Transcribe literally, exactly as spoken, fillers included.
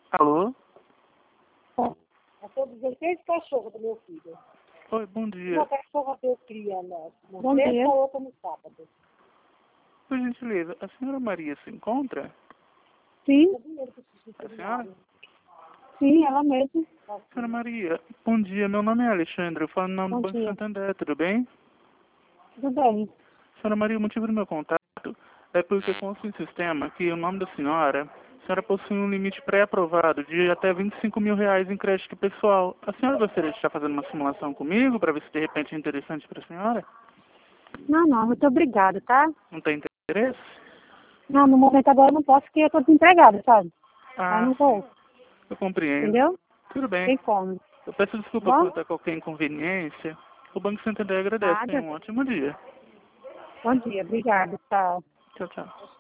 Alô? Eu sou dezesseis cachorros do meu filho. Oi, bom dia. Uma cachorra deu cria na Bom sexta, dia. a outra no sábado. Por gentileza, a senhora Maria se encontra? Sim, A senhora? sim, ela mesma. Senhora Maria, bom dia. Meu nome é Alexandre. Eu falo no nome Bom do Banco dia. Santander, tudo bem? Tudo bem. Senhora Maria, o motivo do meu contato é porque consta em sistema que o nome da senhora, a senhora possui um limite pré-aprovado de até vinte e cinco mil reais em crédito pessoal. A senhora gostaria de estar fazendo uma simulação comigo para ver se de repente é interessante para a senhora? Não, não, muito obrigada, tá? Não tem interesse? Não, no momento agora eu não posso porque eu tô desempregada, sabe? Ah, Aí não sim. vou, Eu compreendo. entendeu? Tudo bem. Tem como. Eu peço desculpa Bom? por qualquer inconveniência. O Banco Santander agradece. Tenha Nada. um ótimo dia. Bom dia, obrigada, tchau. Tchau, tchau.